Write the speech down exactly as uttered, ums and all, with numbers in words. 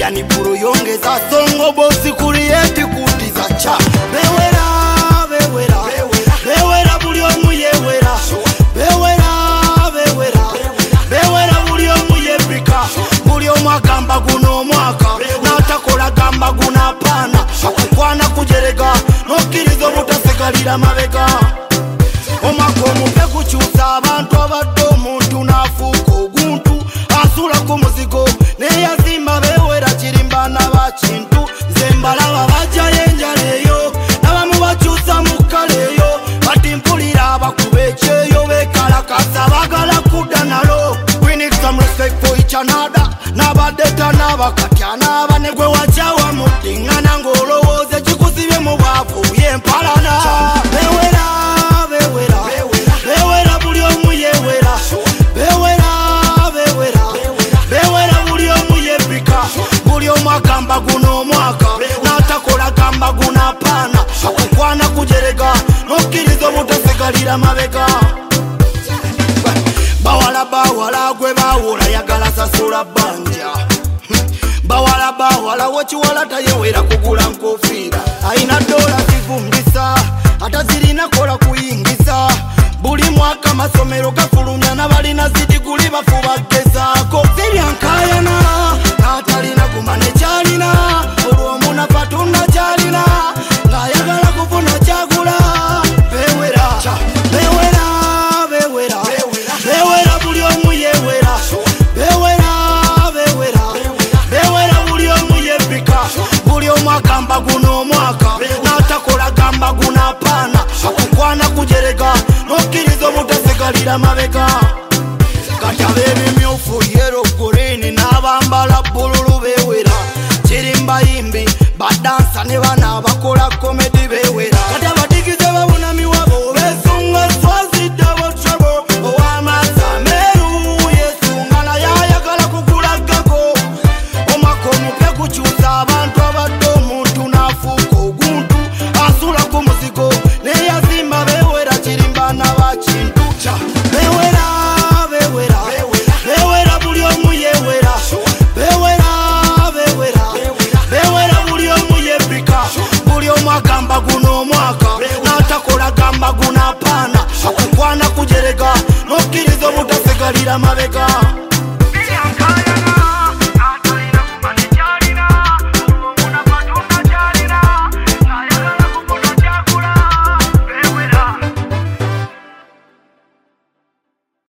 yani puro yongeza songo bosi kurieti kundiza cha bewera bewera bewera buli omu yewera bewera bewera bewera buli omu yebrika buli omu agamba guno omwaka n'atakola gamba guna paana akukwana kujerega n'okkiriza obutasegalira mabega omwaka omupya gukyusa abantu abadde omuntu n'afuuka oguntu asula ku muzigo neyazimba bewera kirimba n'abakintu nze mbalaba bajjayo enjala eyo n'abamu bakyusa mu kkala eyo kati mpulira abakuba ekyeyo bekalakasa bagala kudda nalo. We need some respect for each another n'abadeta n'abakatya n'abanegwe wakyawa muddingana ng'olowooza kikusibye mu bwavu yempalana bewera bewera bewera buli omu yewera bewera bewera bewera buli omu yebrika buli omu agamba guno omwaka n'atakola gamba guna paana akukwana kujerega n'okkiriza obutasegalira mabega bawala bawala gwe bawola yagala sasula bbanja bawala bawala wokiwala tayewera kugula nkofiira ayina dola zivumbisa atazirina kola kuyingisa buli mwaka masomero gafulumya n'abalina zidiguli bafuba gezaako ziryankayana n'atalina kumana ekyalina olw'omu nafa tunnakyalina ng'ayagala kufuna kyagula bewera bewera bewera bewera buli omu yewera bewera bewera bewera buli omu yebbika buli omu agamba guno omwaka n'atakola gamba guna paana akukwana kujerega n'okkiriza obutasegalira mabega kati ab'ebimyufu yero gurini n'abambala bbululu bewera kirimba yimbi badansa ne bana abakola komedi bewera kati abadigize babunami wabo besunga swazidde botrabo ow'amaaso ameeru yesunga naye ayagala kugulaggako omwaka omupya gukyusa abantu abadde omuntu n'afuuka oguntu asula ku muzigo neyazimba bewera kirimba n'abakintu ca bewera bewera bewera buli omu yewera bewera bewera bewera buli omu yebrika buli omu agamba guno omwaka n'atakola gamba guna paana akukwana kujerega n'okkiriza obutasegalira mabega